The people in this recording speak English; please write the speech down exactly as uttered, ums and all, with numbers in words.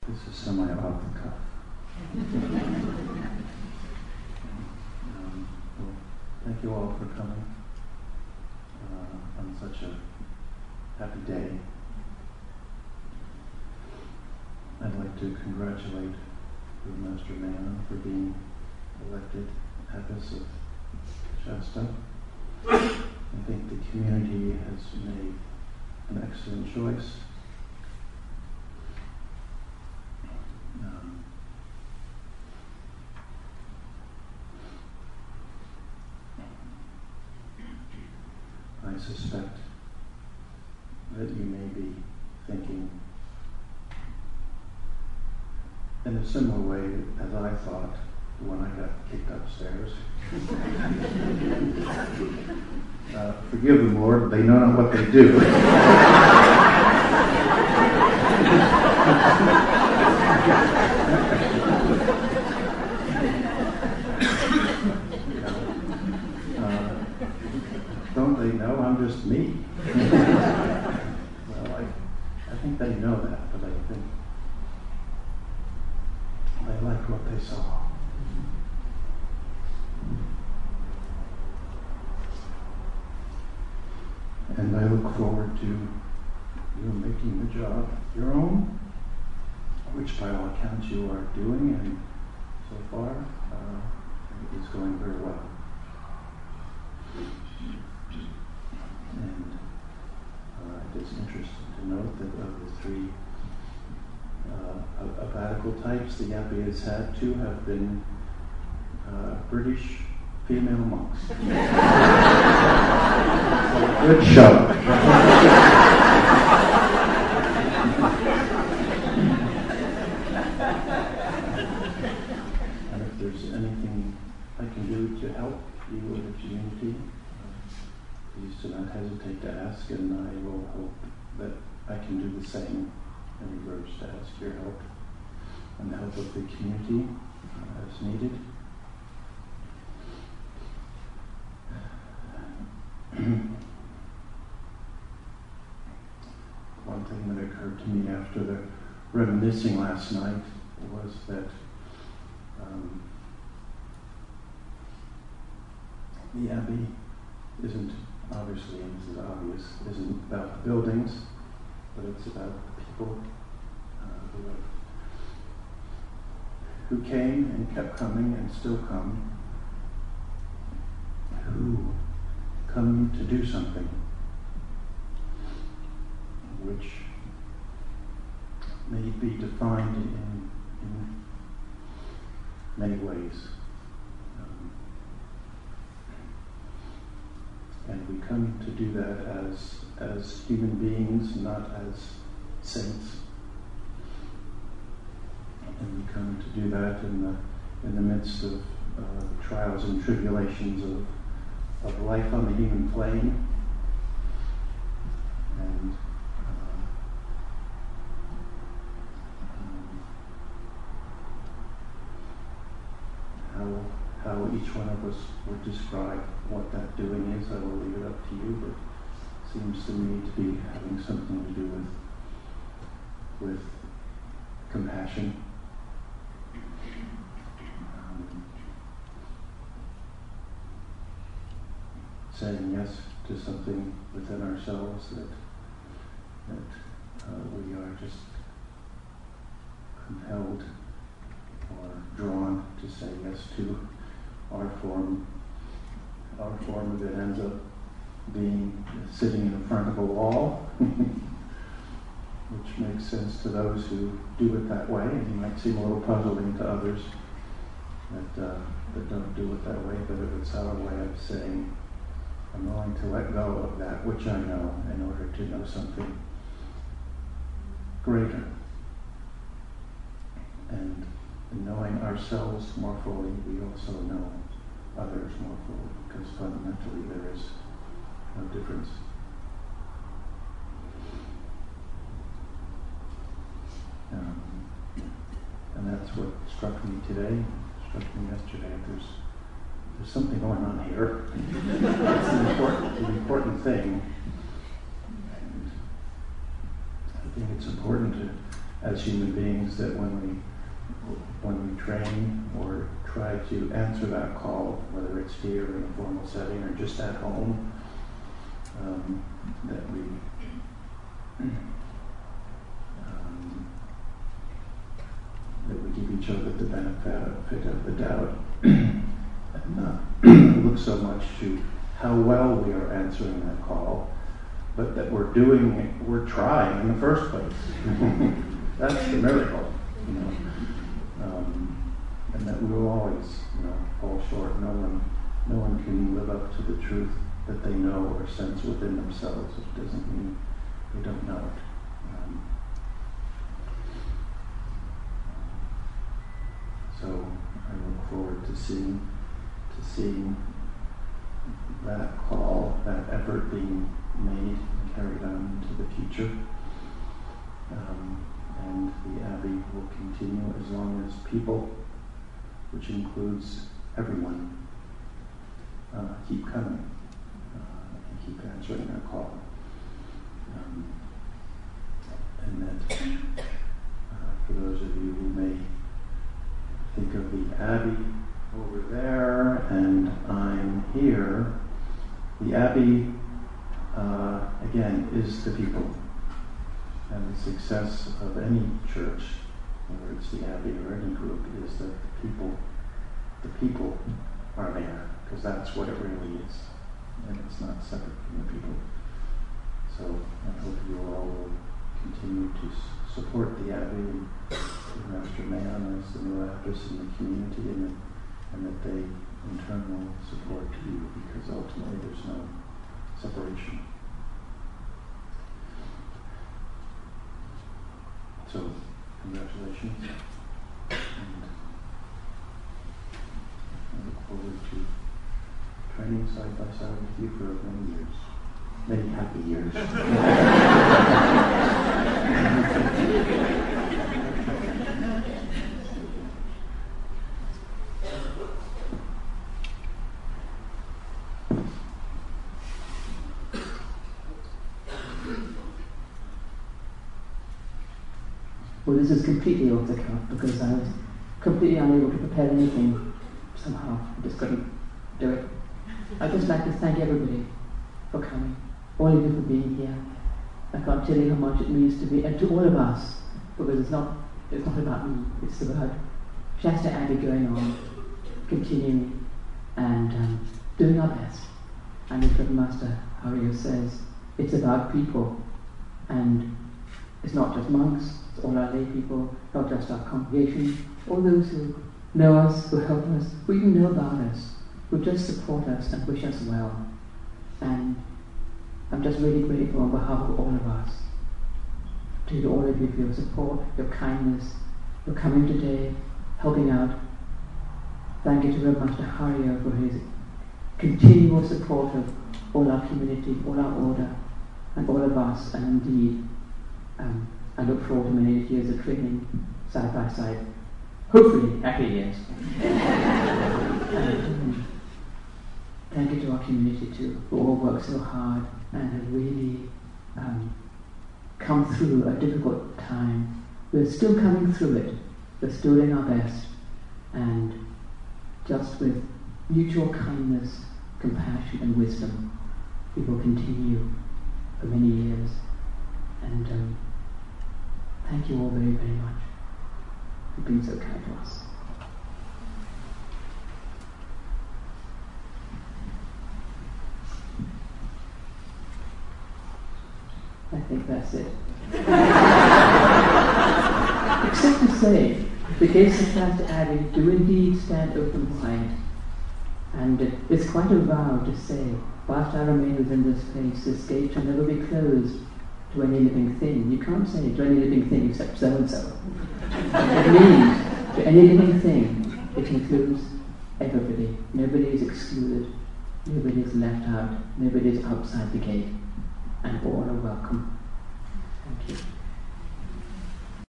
This is semi off the cuff. um, well, thank you all for coming uh, on such a happy day. I'd like to congratulate Brewmaster Mann for being elected Abbess of Shasta. I think the community has made an excellent choice. Um, I suspect that you may be thinking in a similar way as I thought when I got kicked upstairs. uh, forgive them, Lord, they know not what they do. uh, don't they know I'm just me? Well, I, I think they know that, but I think they liked what they saw. And I look forward to you making the job your own, which by all accounts you are doing, and so far uh, is going very well. And uh, it is interesting to note that of the three uh, abbatical types the Abbey has had, two have been uh, British female monks. Good show. And if there's anything I can do to help you or the community, uh, please do not hesitate to ask, and I will hope that I can do the same in reverse, to ask your help and the help of the community uh, as needed. One thing that occurred to me after the reminiscing last night was that um, the Abbey isn't, obviously, and this is obvious, isn't about the buildings, but it's about the people uh, who, have, who came and kept coming and still come, who come to do something which may be defined in, in many ways. Um, and we come to do that as, as human beings, not as saints. And we come to do that in the, in the midst of uh, the trials and tribulations of of life on the human plane, and uh, um, how how each one of us would describe what that doing is, I will leave it up to you, but it seems to me to be having something to do with with compassion. Saying yes to something within ourselves that that uh, we are just compelled or drawn to say yes to. Our form, our form of it ends up being sitting in front of a wall, which makes sense to those who do it that way, and it might seem a little puzzling to others that uh, that don't do it that way. But if it's our way of saying, I'm willing to let go of that which I know in order to know something greater. And in knowing ourselves more fully, we also know others more fully, because fundamentally there is no difference. Um, and that's what struck me today, struck me yesterday. There's There's something going on here. It's an important, an important thing. And I think it's important to as human beings, that when we when we train or try to answer that call, whether it's here in a formal setting or just at home, um, that we um, that we give each other the benefit of the doubt, and not look so much to how well we are answering that call, but that we're doing it, we're trying in the first place. That's the miracle, you know. Um, and that we will always, you know, fall short. No one, no one can live up to the truth that they know or sense within themselves. It doesn't mean they don't know it. Um, so I look forward to seeing, to seeing that call, that effort being made and carried on into the future. Um, and the Abbey will continue as long as people, which includes everyone, uh, keep coming uh, and keep answering that call. Um, and that uh, for those of you who may think of the Abbey over there and I'm here, the Abbey, uh, again, is the people. And the success of any church, whether it's the Abbey or any group, is that the people, the people are there, because that's what it really is. And it's not separate from the people. So I hope you all will continue to s- support the Abbey and Master Mayon as the new actress in the community, and that, and that they in turn will support you, because ultimately there's no separation. So, congratulations, and I look forward to training side by side with you for many years, many happy years. Well, this is completely off the cuff because I was completely unable to prepare anything somehow. I just couldn't do it. I'd just like to thank everybody for coming, all of you for being here. I can't tell you how much it means to me and to all of us, because it's not it's not about me, it's about Shasta Abbey going on, continuing and um, doing our best. And as Master Hario says, it's about people, and it's not just monks, it's all our lay people, not just our congregation, all those who know us, who help us, who even know about us, who just support us and wish us well. And I'm just really grateful on behalf of all of us to all of you for your support, your kindness, for coming today, helping out. Thank you to Reverend Master Hario for his continual support of all our community, all our order, and all of us, and indeed um, I look forward to many years of training side by side. Hopefully, happy years. And, um, thank you to our community too, who all work so hard and have really um, come through a difficult time. We're still coming through it. We're still doing our best, and just with mutual kindness, compassion, and wisdom, we will continue for many years. And um, thank you all very, very much for being so kind to us. I think that's it. Except to say, the gates of Shasta Abbey do indeed stand open wide. And uh, it's quite a vow to say, whilst I remain within this place, this gate shall never be closed to any living thing. You can't say to any living thing except so-and-so. It means to any living thing, it includes everybody. Nobody is excluded. Nobody is left out. Nobody is outside the gate. And all are welcome. Thank you.